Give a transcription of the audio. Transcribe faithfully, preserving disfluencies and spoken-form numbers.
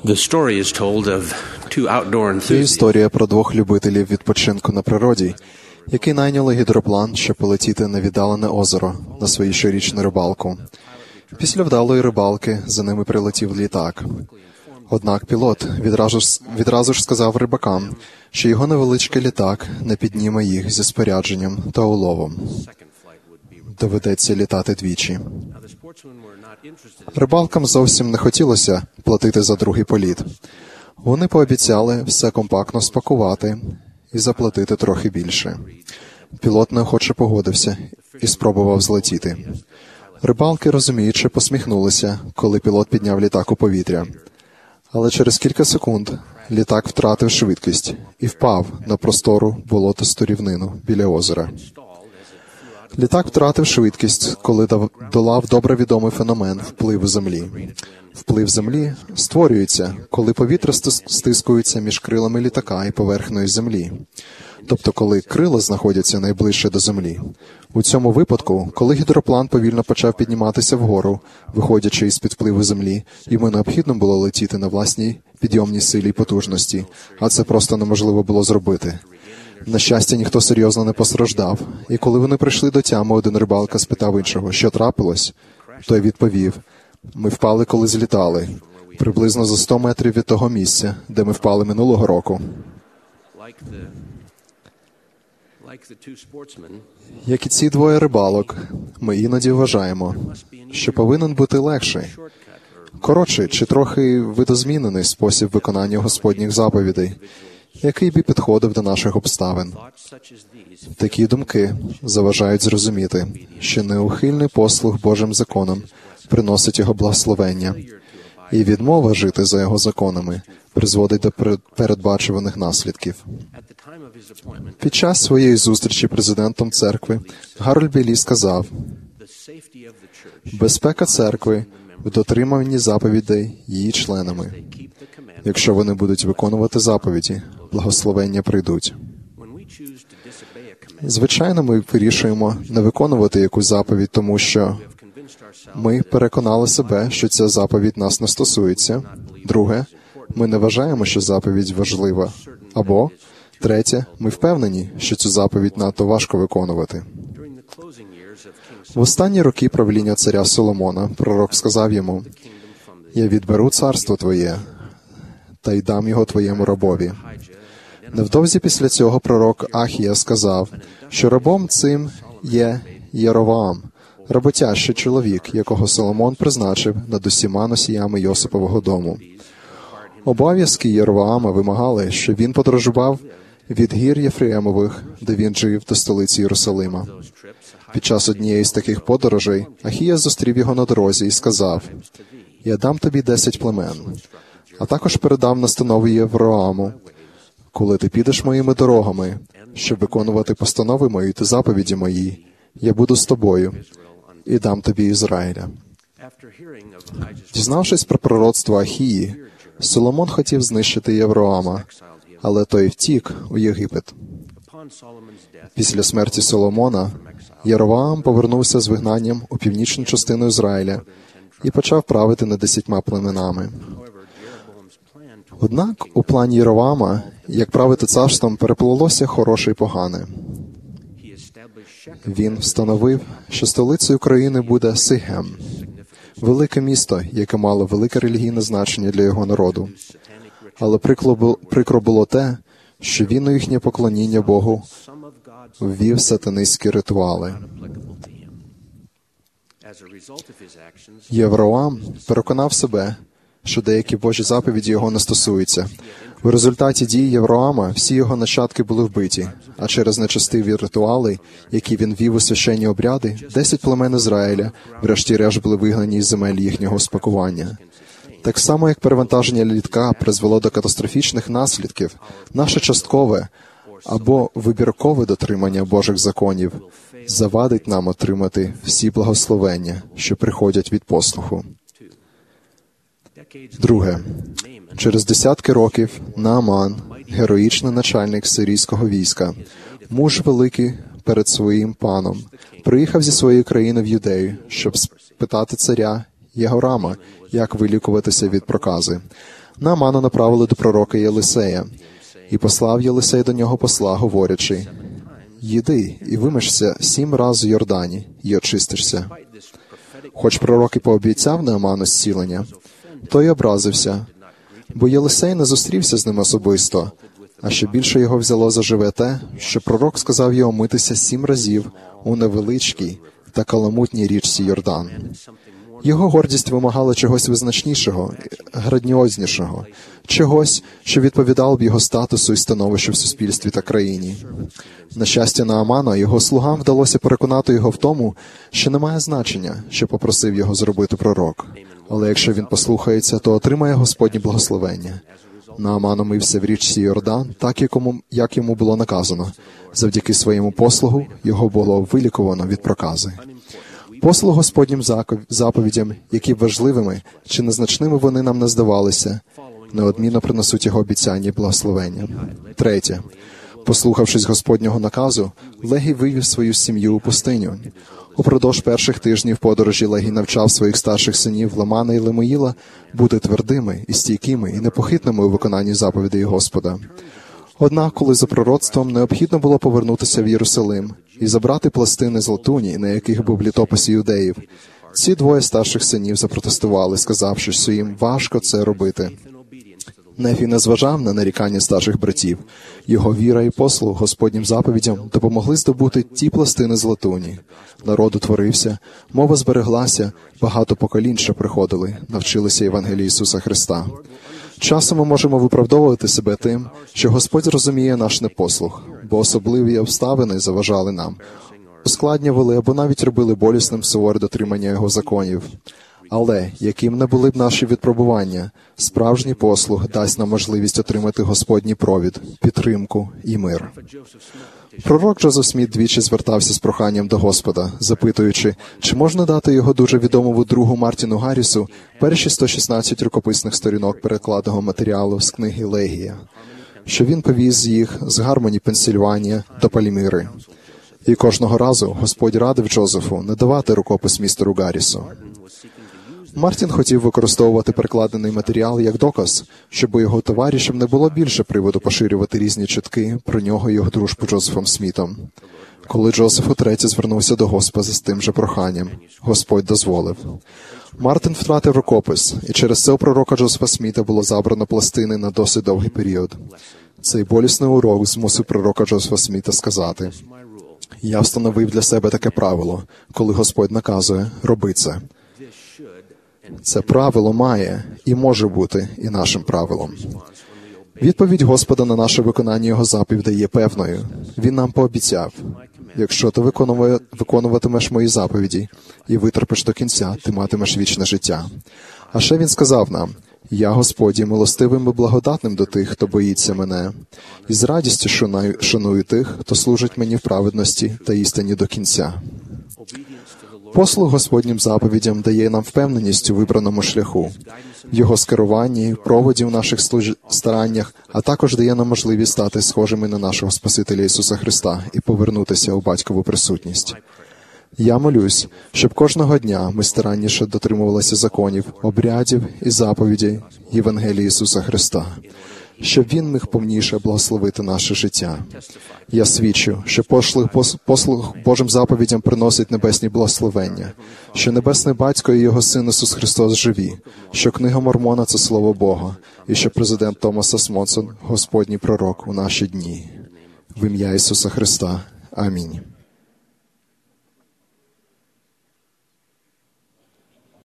The story is told of two outdoor Це enthusiasts. історія про двох любителів відпочинку на природі, які найняли гідроплан, щоб полетіти на віддалене озеро на свою щорічну рибалку. Після вдалої рибалки за ними прилетів літак. Однак пілот відразу ж, відразу ж сказав рибакам, що його невеличкий літак не підніме їх зі спорядженням та уловом. Доведеться літати двічі. Рибалкам зовсім не хотілося платити за другий політ. Вони пообіцяли все компактно спакувати і заплатити трохи більше. Пілот неохоче погодився і спробував злетіти. Рибалки, розуміючи, посміхнулися, коли пілот підняв літак у повітря. Але через кілька секунд літак втратив швидкість і впав на простору болотисту рівнину біля озера. Літак втратив швидкість, коли долав добре відомий феномен впливу Землі. Вплив Землі створюється, коли повітря стискується між крилами літака і поверхнею Землі. Тобто, коли крила знаходяться найближче до Землі. У цьому випадку, коли гідроплан повільно почав підніматися вгору, виходячи із-під впливу Землі, йому необхідно було летіти на власній підйомній силі й потужності, а це просто неможливо було зробити. На щастя, ніхто серйозно не постраждав, і коли вони прийшли до тями, один рибалка спитав іншого, що трапилось. Той відповів: «Ми впали, коли злітали, приблизно за сто метрів від того місця, де ми впали минулого року». Як і ці двоє рибалок, ми іноді вважаємо, що повинен бути легший, коротший чи трохи видозмінений спосіб виконання Господніх заповідей, який би підходив до наших обставин. Такі думки заважають зрозуміти, що неухильний послух Божим законам приносить його благословення, і відмова жити за його законами призводить до передбачуваних наслідків. Під час своєї зустрічі президентом церкви Гарольд Білі сказав: «Безпека церкви в дотриманні заповідей її членами. Якщо вони будуть виконувати заповіді, благословення прийдуть». Звичайно, ми вирішуємо не виконувати якусь заповідь, тому що ми переконали себе, що ця заповідь нас не стосується. Друге, ми не вважаємо, що заповідь важлива. Або, третє, ми впевнені, що цю заповідь надто важко виконувати. В останні роки правління царя Соломона пророк сказав йому: «Я відберу царство твоє та й дам його твоєму рабові». Невдовзі після цього пророк Ахія сказав, що рабом цим є Єровоам, роботящий чоловік, якого Соломон призначив над усіма носіями Йосипового дому. Обов'язки Єровоама вимагали, щоб він подорожував від гір Єфреємових, де він жив, до столиці Єрусалима. Під час однієї з таких подорожей Ахія зустрів його на дорозі і сказав: «Я дам тобі десять племен, а також передав настанови Євроаму: коли ти підеш моїми дорогами, щоб виконувати постанови мої та заповіді мої, я буду з тобою і дам тобі Ізраїля». Дізнавшись про пророцтво Ахії, Соломон хотів знищити Євроама, але той втік у Єгипет. Після смерті Соломона Єровоам повернувся з вигнанням у північну частину Ізраїля і почав правити над десятьма племенами. Однак у плані Єровоама, як правити царством, переплелося хороше і погане. Він встановив, що столицею країни буде Сихем, велике місто, яке мало велике релігійне значення для його народу. Але прикро було те, що він у їхнє поклоніння Богу ввів сатанистські ритуали. Євроам переконав себе, що деякі Божі заповіді його не стосуються. У результаті дій Євроама всі його нащадки були вбиті, а через нечестиві ритуали, які він вів у священні обряди, десять племен Ізраїля врешті-решт були вигнані із земель їхнього спокування. Так само, як перевантаження літака призвело до катастрофічних наслідків, наше часткове або вибіркове дотримання Божих законів завадить нам отримати всі благословення, що приходять від послуху. Друге. Через десятки років Нааман, героїчний начальник сирійського війська, муж великий перед своїм паном, приїхав зі своєї країни в Юдею, щоб спитати царя Єгорама, як вилікуватися від прокази. Наамана направили до пророка Єлисея, і послав Єлисей до нього посла, говорячи: «Їди і вимишся сім раз у Йордані, і очистишся». Хоч пророк і пообіцяв Нааману зцілення, той образився, бо Єлисей не зустрівся з ним особисто, а ще більше його взяло за живе те, що пророк сказав його митися сім разів у невеличкій та каламутній річці Йордан. Його гордість вимагала чогось визначнішого, грандіознішого, чогось, що відповідало б його статусу і становищу в суспільстві та країні. На щастя Наамана, його слугам вдалося переконати його в тому, що немає значення, що попросив його зробити пророк. Але якщо він послухається, то отримає Господнє благословення. Нааман омився в річці Йордан, так, якому, як йому було наказано. Завдяки своєму послугу його було вилікувано від прокази. Послуг Господнім заповідям, які б важливими чи незначними вони нам не здавалися, неодмінно принесуть його обіцяння і благословення. Третє. Послухавшись Господнього наказу, Легій вивів свою сім'ю у пустиню. Упродовж перших тижнів подорожі Легій навчав своїх старших синів Ламана і Лемуїла бути твердими і стійкими і непохитними у виконанні заповідей Господа. Однак, коли за пророцтвом необхідно було повернутися в Єрусалим і забрати пластини з латуні, на яких був літопис іудеїв, ці двоє старших синів запротестували, сказавши, що їм важко це робити. Нефій не зважав на нарікання старших братів. Його віра і послуг Господнім заповідям допомогли здобути ті пластини з латуні. Народ утворився, мова збереглася, багато поколінь, що приходили, навчилися Євангелії Ісуса Христа. Часом ми можемо виправдовувати себе тим, що Господь розуміє наш непослух, бо особливі обставини заважали нам, ускладнювали або навіть робили болісним суворе дотримання Його законів. Але, яким не були б наші відпробування, справжній послуг дасть нам можливість отримати Господній провід, підтримку і мир. Пророк Джозеф Сміт двічі звертався з проханням до Господа, запитуючи, чи можна дати його дуже відомому другу Мартіну Гаррісу перші сто шістнадцять рукописних сторінок перекладеного матеріалу з книги Легія, що він повіз їх з Гармоні, Пенсільванія, до Пальміри. І кожного разу Господь радив Джозефу не давати рукопис містеру Гаррісу. Мартін хотів використовувати перекладений матеріал як доказ, щоб у його товаришів не було більше приводу поширювати різні чутки про нього і його дружбу Джозефом Смітом. Коли Джозеф утретє звернувся до Господа з тим же проханням, Господь дозволив. Мартін втратив рукопис, і через це у пророка Джозефа Сміта було забрано пластини на досить довгий період. Цей болісний урок змусив пророка Джозефа Сміта сказати: «Я встановив для себе таке правило, коли Господь наказує, роби це». Це правило має і може бути і нашим правилом. Відповідь Господа на наше виконання Його заповідей є певною. Він нам пообіцяв: «Якщо ти виконуватимеш мої заповіді і витерпиш до кінця, ти матимеш вічне життя». А ще Він сказав нам: «Я, Господь, є милостивим і благодатним до тих, хто боїться мене, і з радістю шаную тих, хто служить мені в праведності та істині до кінця». Послуг Господнім заповідям дає нам впевненість у вибраному шляху, в Його скеруванні, в проводі в наших служ... стараннях, а також дає нам можливість стати схожими на нашого Спасителя Ісуса Христа і повернутися у Батькову присутність. Я молюсь, щоб кожного дня ми старанніше дотримувалися законів, обрядів і заповідей Євангелії Ісуса Христа, щоб Він міг повніше благословити наше життя. Я свідчу, що послуг, послуг Божим заповідям приносить небесні благословення, що Небесний Батько і Його Син Ісус Христос живі, що Книга Мормона – це Слово Бога, і що президент Томас Ес Монсон – Господній пророк у наші дні. В ім'я Ісуса Христа. Амінь.